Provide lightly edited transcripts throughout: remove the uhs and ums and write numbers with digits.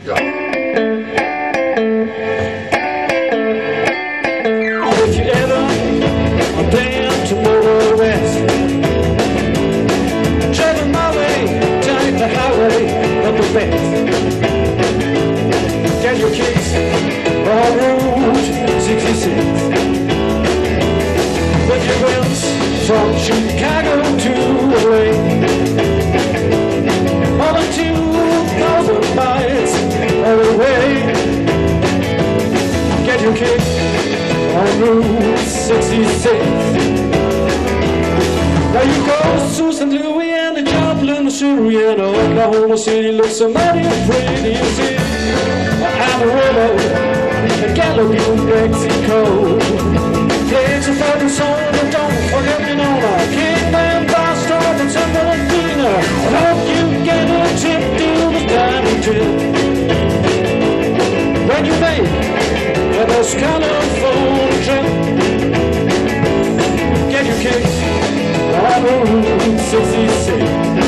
Ja. If you ever are planned to motor west, travel my way, take the highway up the west. Get your kicks on Route 66. With your wheels from Chicago to LA, more than 2,000 miles every way. Get your kick on Route 66. Now you go to St. Louis and Joplin, Missouri, and Oklahoma City looks so mighty pretty. You see Amarillo and Gallup, New Mexico. Play a fucking song, but don't forget me no more. Kingman, Boston, and San Bernardino. I hope you get a tip to the diamond trip when you make those California trip. Get your kicks on Route 66.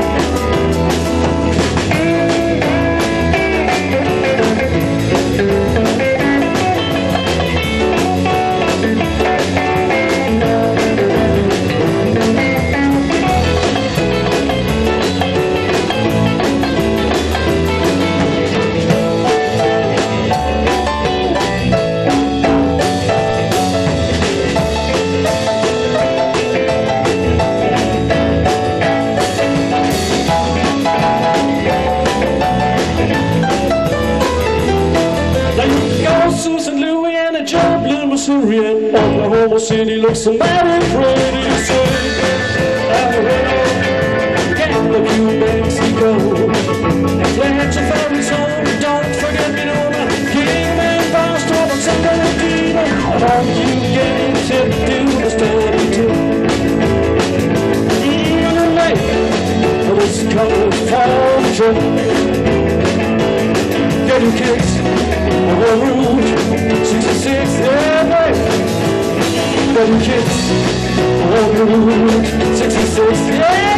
St. Louis and Joplin, Missouri, and Oklahoma City looks so mighty pretty. You say Amarillo, Gallup, New Mexico. Pledge a fairy song, don't forget me no more. Kingman, Boston, and San Bernardino. I hope you get a tip to the study too. Even a night for this California trip. Get your kicks on Route 66, yeah, baby. Get your kicks on Route 66, yeah.